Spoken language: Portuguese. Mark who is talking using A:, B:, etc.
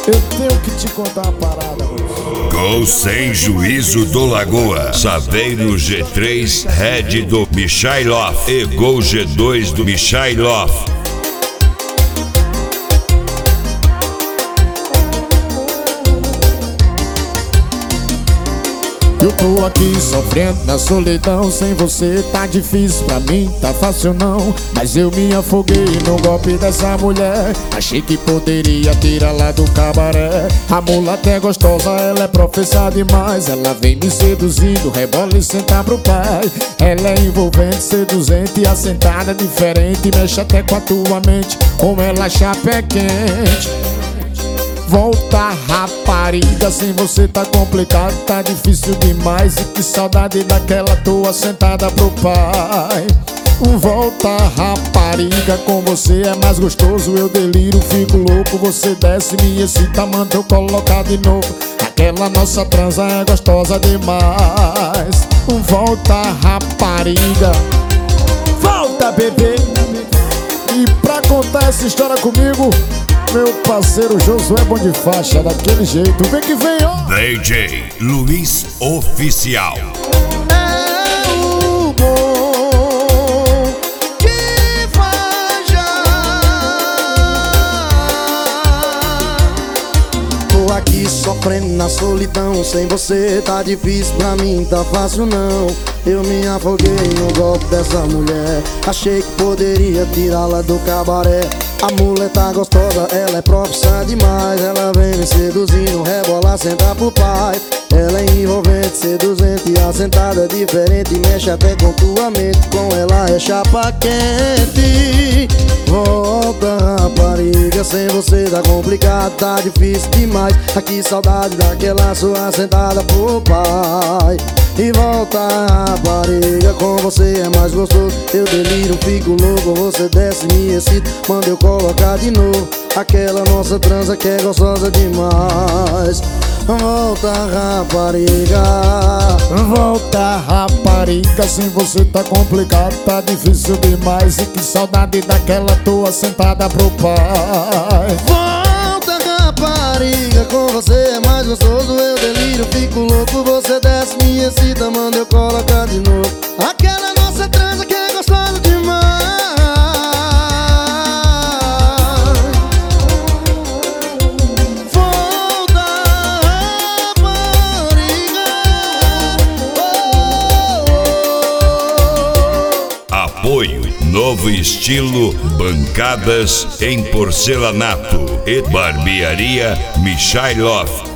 A: Eu tenho que te contar uma parada, moço.
B: Gol sem juízo do Lagoa. Saveiro G3 Red do Michailov e Gol G2 do Michailov.
A: Eu tô aqui sofrendo na solidão. Sem você tá difícil pra mim, tá fácil não. Mas eu me afoguei no golpe dessa mulher. Achei que poderia tirá-la do cabaré. A mulata é gostosa, ela é professa demais. Ela vem me seduzindo, rebola e senta pro pai. Ela é envolvente, seduzente, assentada diferente. Mexe até com a tua mente, como ela chapa é quente. Volta, rapariga, sem você tá complicado, tá difícil demais. E que saudade daquela tua sentada pro pai. Volta, rapariga, com você é mais gostoso. Eu deliro, fico louco, você desce, me excita, manda eu colocar de novo. Aquela nossa transa é gostosa demais. Volta, rapariga, volta, bebê. E pra contar essa história comigo, meu parceiro Josué Bom de Faixa, daquele jeito. Vem que vem, ó!
B: DJ Luiz Oficial.
C: É o Bom de Faixa. Tô aqui sofrendo na solidão. Sem você tá difícil pra mim, tá fácil não. Eu me afoguei no golpe dessa mulher. Achei que poderia tirá-la do cabaré. A muleta gostosa, ela é profissa demais. Ela vem me seduzindo, rebola, senta pro pai. Ela é envolvente, seduzente, assentada diferente. Mexe até com tua mente, com ela é chapa quente. Volta, rapariga, sem você tá complicado, tá difícil demais. Aqui saudade daquela sua sentada pro pai. E volta, rapariga, com você é mais gostoso. Eu deliro, fico louco, você desce, me excita, manda eu colocar de novo. Aquela nossa transa que é gostosa demais. Volta, rapariga.
A: Volta, rapariga, sem você tá complicado, tá difícil demais. E que saudade daquela tua sentada pro pai.
C: Volta, rapariga, com você é mais gostoso. Eu deliro, fico louco, você desce, me excita, manda eu colocar de novo. Aquela nossa transa que é gostosa demais. Volta, rapariga.
B: Apoio Novo Estilo Bancadas em Porcelanato e Barbearia Michailov.